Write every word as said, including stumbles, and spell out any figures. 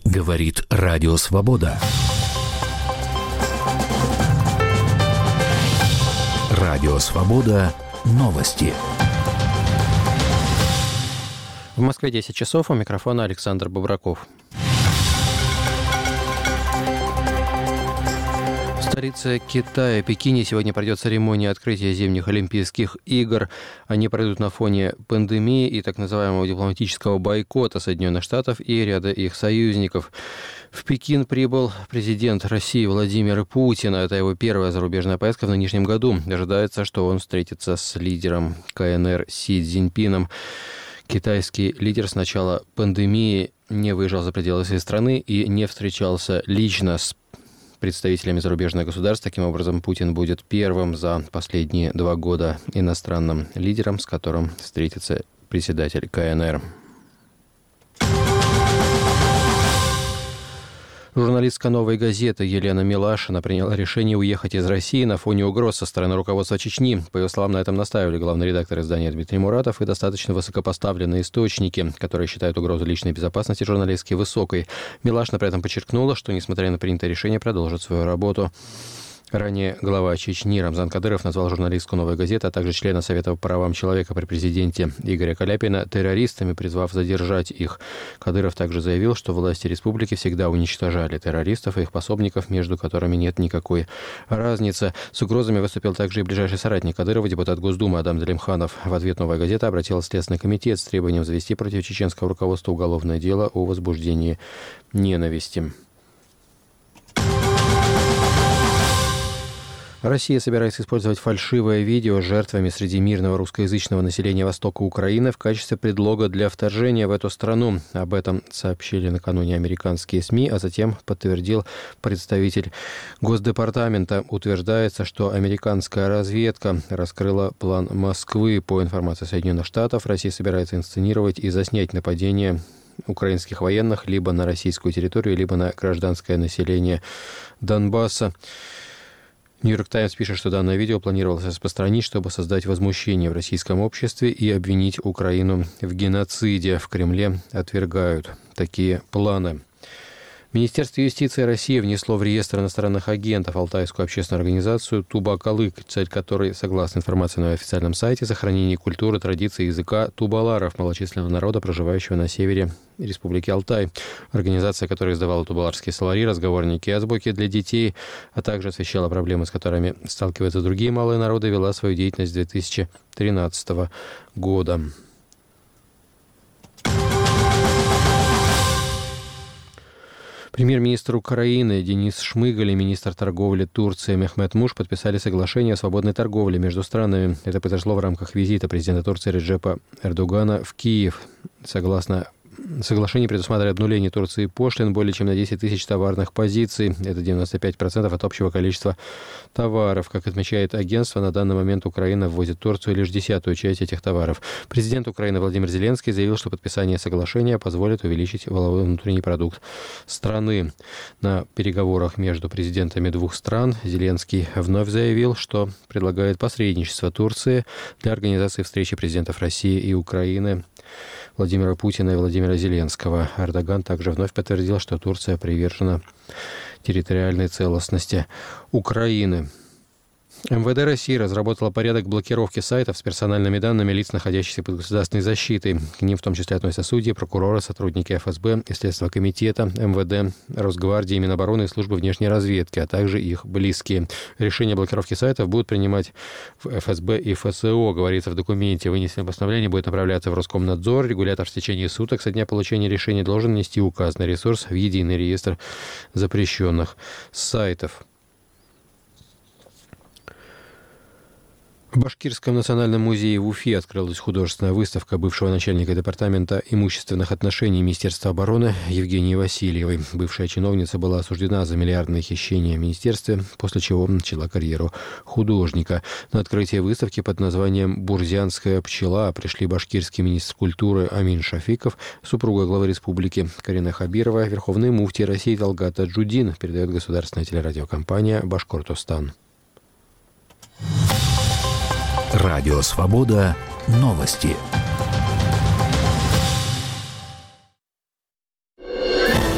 Говорит Радио Свобода. Радио Свобода. Новости. В Москве десять часов, у микрофона Александр Бобраков. В столице Китая, Пекине, сегодня пройдет церемония открытия зимних Олимпийских игр. Они пройдут на фоне пандемии и так называемого дипломатического бойкота Соединенных Штатов и ряда их союзников. В Пекин прибыл президент России Владимир Путин. Это его первая зарубежная поездка в нынешнем году. Ожидается, что он встретится с лидером ка эн эр Си Цзиньпином. Китайский лидер с начала пандемии не выезжал за пределы своей страны и не встречался лично с представителями зарубежных государств. Таким образом, Путин будет первым за последние два года иностранным лидером, с которым встретится председатель ка эн эр. Журналистка «Новой газеты» Елена Милашина приняла решение уехать из России на фоне угроз со стороны руководства Чечни. По ее словам, на этом настаивали главный редактор издания Дмитрий Муратов и достаточно высокопоставленные источники, которые считают угрозу личной безопасности журналистки высокой. Милашина при этом подчеркнула, что, несмотря на принятое решение, продолжит свою работу. Ранее глава Чечни Рамзан Кадыров назвал журналистку «Новой газеты», а также члена Совета по правам человека при президенте Игоря Каляпина террористами, призвав задержать их. Кадыров также заявил, что власти республики всегда уничтожали террористов и их пособников, между которыми нет никакой разницы. С угрозами выступил также и ближайший соратник Кадырова, депутат Госдумы Адам Залимханов. В ответ «Новая газета» обратилась в Следственный комитет с требованием завести против чеченского руководства уголовное дело о возбуждении ненависти. Россия собирается использовать фальшивое видео с жертвами среди мирного русскоязычного населения востока Украины в качестве предлога для вторжения в эту страну. Об этом сообщили накануне американские СМИ, а затем подтвердил представитель Госдепартамента. Утверждается, что американская разведка раскрыла план Москвы. По информации Соединенных Штатов, Россия собирается инсценировать и заснять нападение украинских военных либо на российскую территорию, либо на гражданское население Донбасса. «Нью-Йорк Таймс» пишет, что данное видео планировалось распространить, чтобы создать возмущение в российском обществе и обвинить Украину в геноциде. В Кремле отвергают такие планы. Министерство юстиции России внесло в реестр иностранных агентов алтайскую общественную организацию «Туба-Калык», цель которой, согласно информации на официальном сайте, сохранение культуры, традиций языка тубаларов, малочисленного народа, проживающего на севере Республики Алтай. Организация, которая издавала тубаларские словари, разговорники и азбуки для детей, а также освещала проблемы, с которыми сталкиваются другие малые народы, вела свою деятельность с две тысячи тринадцатого года. Премьер-министр Украины Денис Шмыгаль и министр торговли Турции Мехмет Муш подписали соглашение о свободной торговле между странами. Это произошло в рамках визита президента Турции Реджепа Эрдогана в Киев. Согласно соглашение предусматривает обнуление Турции пошлин более чем на десять тысяч товарных позиций. Это девяносто пять процентов от общего количества товаров. Как отмечает агентство, на данный момент Украина ввозит в Турцию лишь десятую часть этих товаров. Президент Украины Владимир Зеленский заявил, что подписание соглашения позволит увеличить валовой внутренний продукт страны. На переговорах между президентами двух стран Зеленский вновь заявил, что предлагает посредничество Турции для организации встречи президентов России и Украины Владимира Путина и Владимира Зеленского. Эрдоган также вновь подтвердил, что Турция привержена территориальной целостности Украины. эм вэ дэ России разработала порядок блокировки сайтов с персональными данными лиц, находящихся под государственной защитой. К ним в том числе относятся судьи, прокуроры, сотрудники эф эс бэ и Следственного комитета, эм вэ дэ, Росгвардии, Минобороны и службы внешней разведки, а также их близкие. Решение о блокировке сайтов будут принимать в эф эс бэ и эф эс о, говорится в документе. Вынесенное постановление будет направляться в Роскомнадзор. Регулятор в течение суток со дня получения решения должен внести указанный ресурс в единый реестр запрещенных сайтов. В Башкирском национальном музее в Уфе открылась художественная выставка бывшего начальника департамента имущественных отношений Министерства обороны Евгении Васильевой. Бывшая чиновница была осуждена за миллиардные хищения в министерстве, после чего начала карьеру художника. На открытие выставки под названием «Бурзянская пчела» пришли башкирский министр культуры Амин Шафиков, супруга главы республики Карина Хабирова, верховный муфтий России Талгат Таджудин, передает государственная телерадиокомпания «Башкортостан». Радио Свобода. Новости.